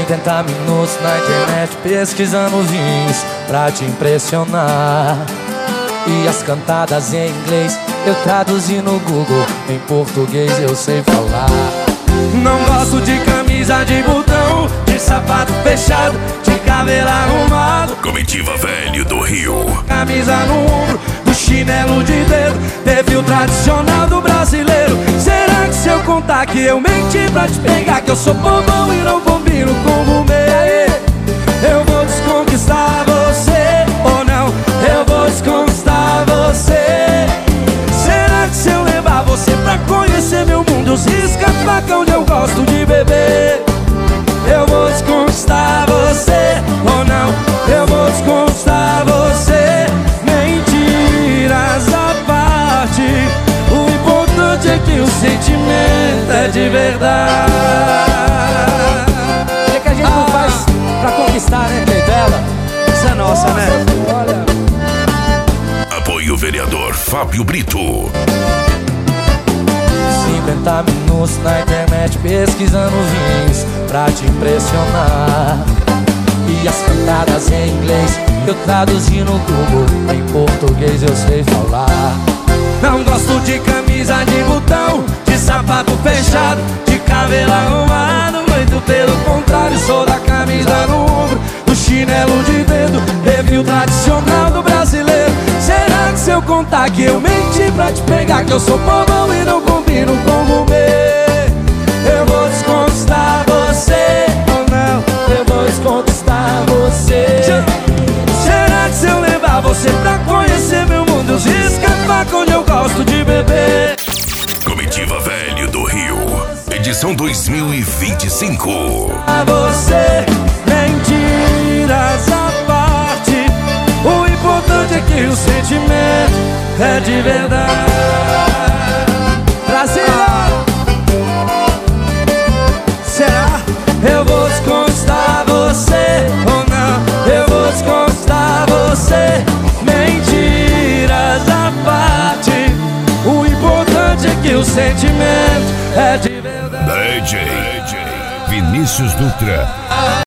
50 minutos na internet pesquisando vinhos pra te impressionar. E as cantadas em inglês eu traduzi no Google, em português eu sei falar. Não gosto de camisa de botão, de sapato fechado, de cabelo arrumado. Comitiva Velho do Rio. Camisa no ombro, do chinelo de dedo, perfil tradicional do brasileiro. Será que se eu contar que eu menti pra te pegar, que eu sou bobão e não combino com gourmet, eu vou desconquistar você ou não? Eu vou desconquistar você. Será que se eu levar você pra conhecer meu mundo, os risca-faca onde eu gosto de beber, eu vou desconquistar você ou não? Eu vou desconquistar você. Mentiras à parte, o importante é que o sentimento é de verdade. O que a gente não faz pra conquistar, né, Dela? Isso é nossa, né? Olha. Apoio vereador Fábio Brito. 50 minutos na internet pesquisando vinhos pra te impressionar. E as cantadas em inglês eu traduzi no Google, em português eu sei falar. Não gosto de camisa de botão, de sapato fechado, de cabelo arrumado. Muito pelo contrário, sou da camisa no ombro, do chinelo de dedo, perfil tradicional do brasileiro. Será que se eu contar que eu menti pra te pegar, que eu sou bobão e não combino com gourmet, eu vou desconquistar você ou não? Eu vou desconquistar você. Será que se eu levar você pra conhecer meu mundo, os risca-faca onde eu gosto de beber? Comitiva Velho do Rio, edição 2025. A você, mentiras à parte, o importante é que o sentimento é de verdade. Brasil! Será? Eu vou desconquistar você ou não? Eu vou desconquistar você. Mentiras à parte, o importante é que o sentimento é de verdade. DJ Vinícius Dutra.